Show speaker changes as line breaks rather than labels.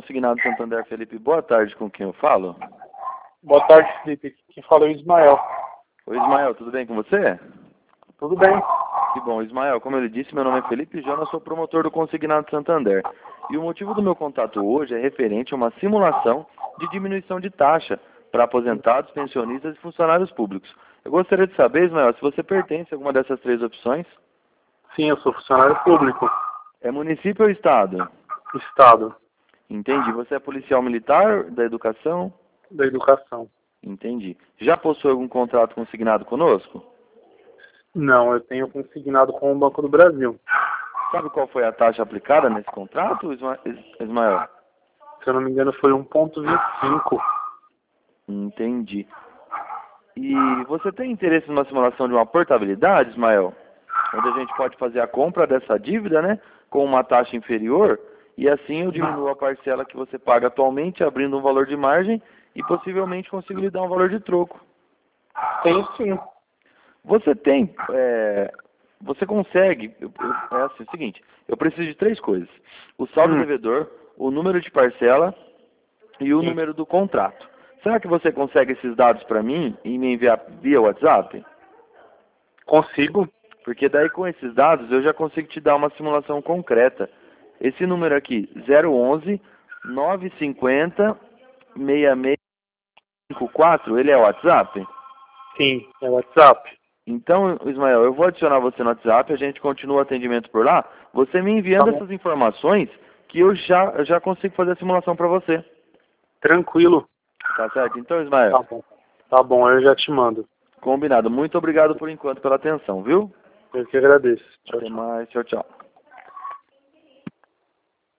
Consignado Santander, Felipe. Boa tarde, com quem eu falo?
Boa tarde, Felipe. Quem fala é o Ismael.
Oi, Ismael, tudo bem com você?
Tudo bem?
Que bom, Ismael, como eu lhe disse, meu nome é Felipe Jonas, sou promotor do Consignado Santander. E o motivo do meu contato hoje é referente a uma simulação de diminuição de taxa para aposentados, pensionistas e funcionários públicos. Eu gostaria de saber, Ismael, se você pertence a alguma dessas três opções.
Sim, eu sou funcionário público.
É município ou estado?
Estado.
Entendi. Você é policial militar da educação?
Da educação.
Entendi. Já possui algum contrato consignado conosco?
Não, eu tenho consignado com o Banco do Brasil.
Sabe qual foi a taxa aplicada nesse contrato, Ismael?
Se eu não me engano, foi 1,25.
Entendi. E você tem interesse numa simulação de uma portabilidade, Ismael? Onde a gente pode fazer a compra dessa dívida, né? Com uma taxa inferior, e assim eu diminuo a parcela que você paga atualmente, abrindo um valor de margem, e possivelmente consigo lhe dar um valor de troco.
Tenho sim.
Você tem, você consegue, é assim, é o seguinte, eu preciso de três coisas. O saldo devedor, o número de parcela e o número do contrato. Será que você consegue esses dados para mim e me enviar via WhatsApp?
Consigo.
Porque daí com esses dados eu já consigo te dar uma simulação concreta. Esse número aqui, 011 950 6654, ele é o WhatsApp?
Sim, é WhatsApp.
Então, Ismael, eu vou adicionar você no WhatsApp, a gente continua o atendimento por lá. Você me enviando essas informações que eu já consigo fazer a simulação para você.
Tranquilo.
Tá certo? Então, Ismael.
Tá bom. Tá bom, eu já te mando.
Combinado. Muito obrigado por enquanto pela atenção, viu?
Eu que agradeço. Tchau,
Até
tchau.
mais. Tchau, tchau.